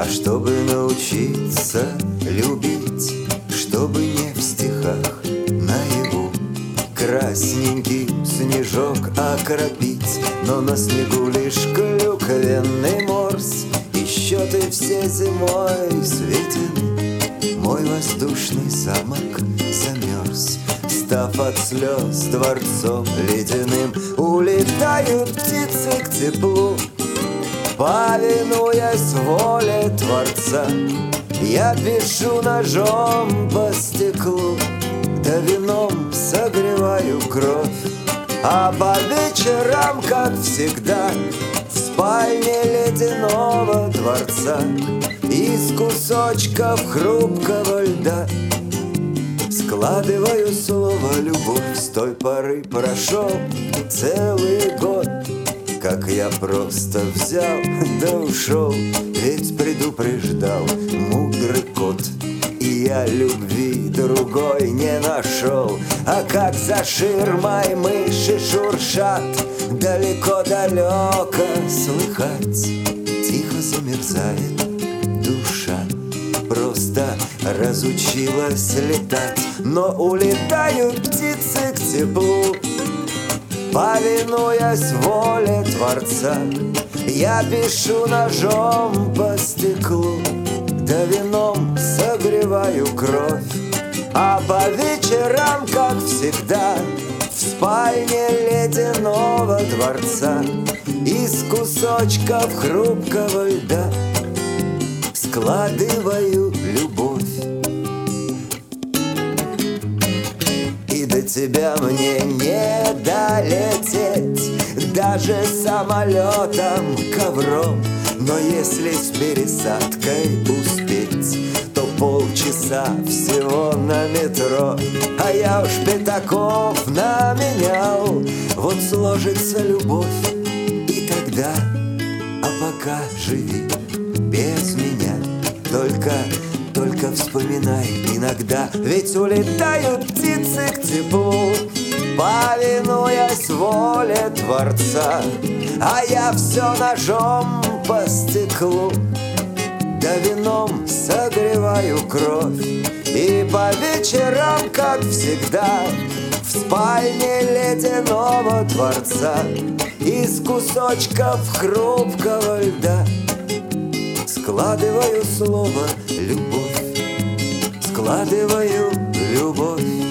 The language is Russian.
чтобы научиться любить, чтобы не в стихах наяву красненький снежок окропить, но на снегу лишь клюквенный морс. И счеты все зимой светены, мой воздушный замок замерз. Став от слез дворцом ледяным, улетают птицы к теплу, повинуясь воле Творца. Я пишу ножом по стеклу, да вином согреваю кровь. А по вечерам, как всегда, в спальне ледяного дворца из кусочков хрупкого льда складываю слово «любовь». С той поры прошел целый год, как я просто взял да ушел. Ведь предупреждал мудрый кот, и я любви другой не нашел. А как за ширмой мыши шуршат, далеко-далеко слыхать, тихо замерзает душа. Просто разучилась летать, но улетают птицы к теплу, повинуясь воле Творца. Я пишу ножом по стеклу, да вином согреваю кровь. А по вечерам, как всегда, в спальне ледяного дворца из кусочков хрупкого льда складываю любовь. И до тебя мне не долететь даже самолетом, ковром. Но если с пересадкой успеть, то полчаса всего на метро. А я уж пятаков наменял, вот сложится любовь и тогда. А пока живи без меня, только вспоминай иногда. Ведь улетают птицы к теплу, повинуясь воле Творца. А я все ножом по стеклу, да вином согреваю кровь. И по вечерам, как всегда, в спальне ледяного дворца из кусочков хрупкого льда складываю слово «любовь», складываю любовь.